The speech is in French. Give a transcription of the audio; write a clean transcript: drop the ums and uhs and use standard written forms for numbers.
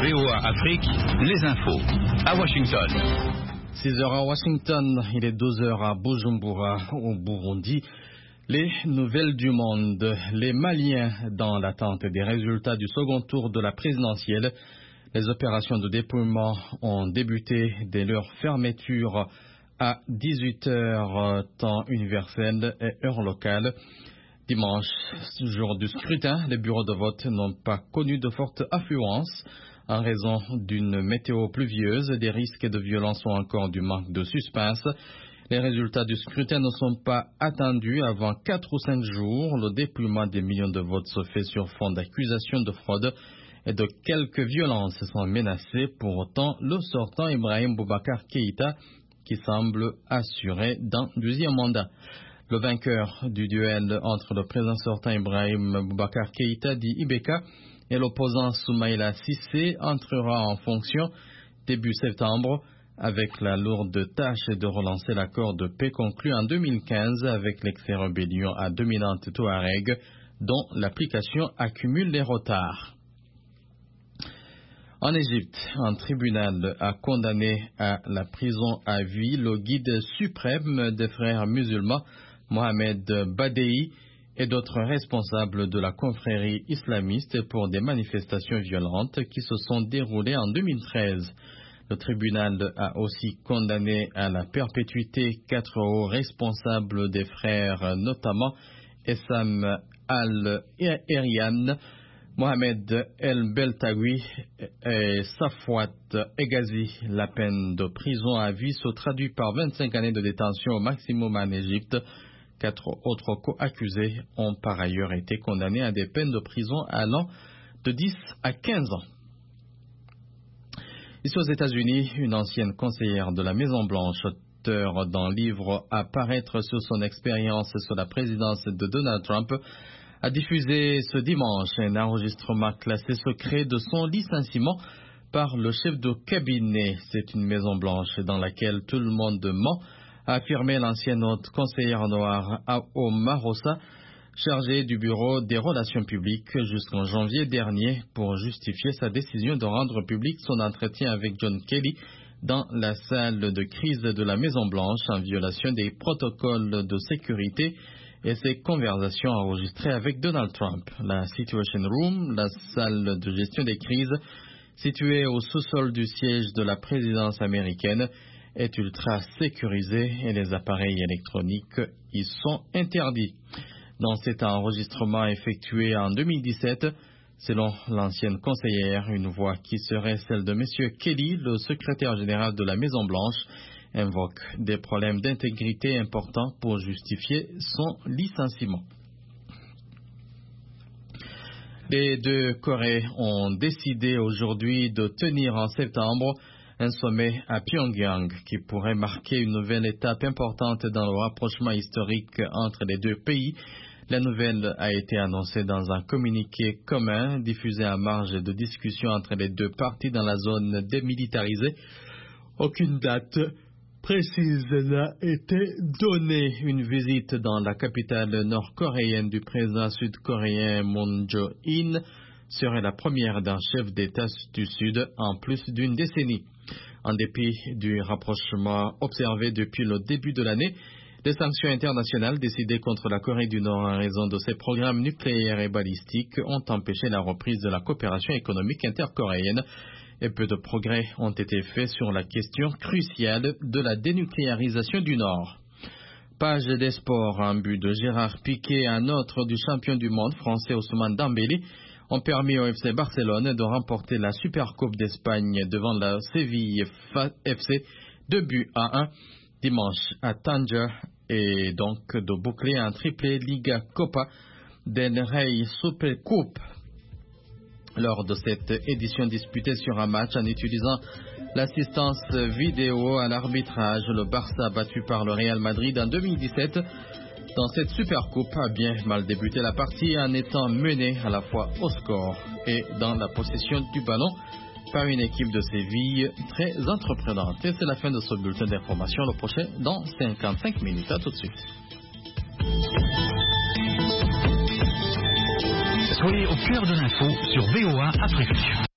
VOA Afrique, les infos. À Washington. 6h à Washington, il est 12h à Bujumbura, au Burundi. Les nouvelles du monde, les Maliens dans l'attente des résultats du second tour de la présidentielle. Les opérations de dépouillement ont débuté dès leur fermeture à 18h, temps universel et heure locale. Dimanche, jour du scrutin, les bureaux de vote n'ont pas connu de forte affluence en raison d'une météo pluvieuse. Des risques de violence ou encore du manque de suspense. Les résultats du scrutin ne sont pas attendus avant 4 ou 5 jours. Le dépouillement des millions de votes se fait sur fond d'accusations de fraude et de quelques violences sont menacées. Pour autant, le sortant Ibrahim Boubacar Keïta, qui semble assuré d'un deuxième mandat. Le vainqueur du duel entre le président sortant Ibrahim Boubacar Keïta, dit Ibeka, et l'opposant Soumaïla Cissé entrera en fonction début septembre avec la lourde tâche de relancer l'accord de paix conclu en 2015 avec l'ex-rébellion à dominante Touareg dont l'application accumule les retards. En Égypte, un tribunal a condamné à la prison à vie le guide suprême des frères musulmans, Mohamed Badei, et d'autres responsables de la confrérie islamiste pour des manifestations violentes qui se sont déroulées en 2013. Le tribunal a aussi condamné à la perpétuité 4 hauts responsables des frères, notamment Essam al-Erian, Mohamed El Beltaoui et Safwat Egazi. La peine de prison à vie se traduit par 25 années de détention au maximum en Égypte. 4 autres co-accusés ont par ailleurs été condamnés à des peines de prison allant de 10 à 15 ans. Ici aux États-Unis, une ancienne conseillère de la Maison-Blanche, auteure d'un livre à paraître sur son expérience sur la présidence de Donald Trump, a diffusé ce dimanche un enregistrement classé secret de son licenciement par le chef de cabinet. C'est une Maison-Blanche dans laquelle tout le monde ment, a affirmé l'ancienne haute conseillère noire Omarosa, chargée du bureau des relations publiques jusqu'en janvier dernier pour justifier sa décision de rendre public son entretien avec John Kelly dans la salle de crise de la Maison-Blanche en violation des protocoles de sécurité et ses conversations enregistrées avec Donald Trump. La Situation Room, la salle de gestion des crises située au sous-sol du siège de la présidence américaine, est ultra sécurisée et les appareils électroniques y sont interdits. Dans cet enregistrement effectué en 2017, selon l'ancienne conseillère, une voix qui serait celle de M. Kelly, le secrétaire général de la Maison-Blanche, invoque des problèmes d'intégrité importants pour justifier son licenciement. Les deux Corées ont décidé aujourd'hui de tenir en septembre un sommet à Pyongyang qui pourrait marquer une nouvelle étape importante dans le rapprochement historique entre les deux pays. La nouvelle a été annoncée dans un communiqué commun diffusé à marge de discussions entre les deux parties dans la zone démilitarisée. Aucune date précise n'a été donnée. Une visite dans la capitale nord-coréenne du président sud-coréen Moon Jae-in serait la première d'un chef d'État du Sud en plus d'une décennie. En dépit du rapprochement observé depuis le début de l'année, les sanctions internationales décidées contre la Corée du Nord en raison de ses programmes nucléaires et balistiques ont empêché la reprise de la coopération économique intercoréenne et peu de progrès ont été faits sur la question cruciale de la dénucléarisation du Nord. Page des sports, un but de Gérard Piqué et un autre du champion du monde français Ousmane Dembélé ont permis au FC Barcelone de remporter la Supercoupe d'Espagne devant la Séville FC 2-1 dimanche à Tanger et donc de boucler un triplé Liga Copa del Rey Supercoupe. Lors de cette édition disputée sur un match en utilisant l'assistance vidéo à l'arbitrage, le Barça battu par le Real Madrid en 2017 dans cette Supercoupe a bien mal débuté la partie en étant mené à la fois au score et dans la possession du ballon par une équipe de Séville très entreprenante. Et c'est la fin de ce bulletin d'information. Le prochain dans 55 minutes. À tout de suite. Soyez au cœur de l'info sur VOA Afrique.